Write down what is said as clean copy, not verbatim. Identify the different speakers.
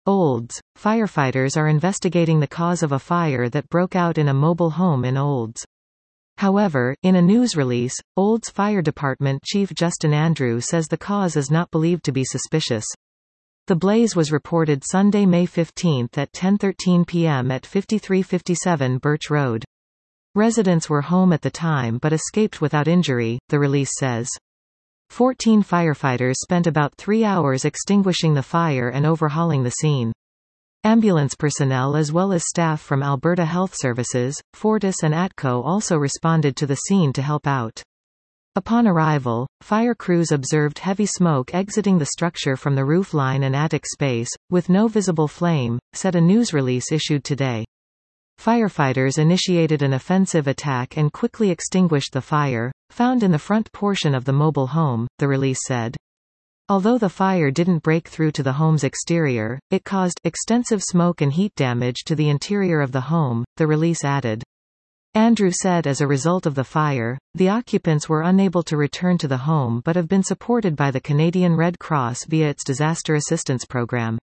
Speaker 1: Olds. Firefighters are investigating the cause of a fire that broke out in a mobile home in Olds. However, in a news release, Olds Fire Department Chief Justin Andrew says the cause is not believed to be suspicious. The blaze was reported Sunday, May 15 at 10:13 p.m. at 5357 Birch Road. Residents were home at the time but escaped without injury, the release says. 14 firefighters spent about 3 hours extinguishing the fire and overhauling the scene. Ambulance personnel as well as staff from Alberta Health Services, Fortis and ATCO also responded to the scene to help out. Upon arrival, fire crews observed heavy smoke exiting the structure from the roof line and attic space, with no visible flame, said a news release issued today. Firefighters initiated an offensive attack and quickly extinguished the fire, found in the front portion of the mobile home, the release said. Although the fire didn't break through to the home's exterior, it caused extensive smoke and heat damage to the interior of the home, the release added. Andrew said as a result of the fire, the occupants were unable to return to the home but have been supported by the Canadian Red Cross via its disaster assistance program.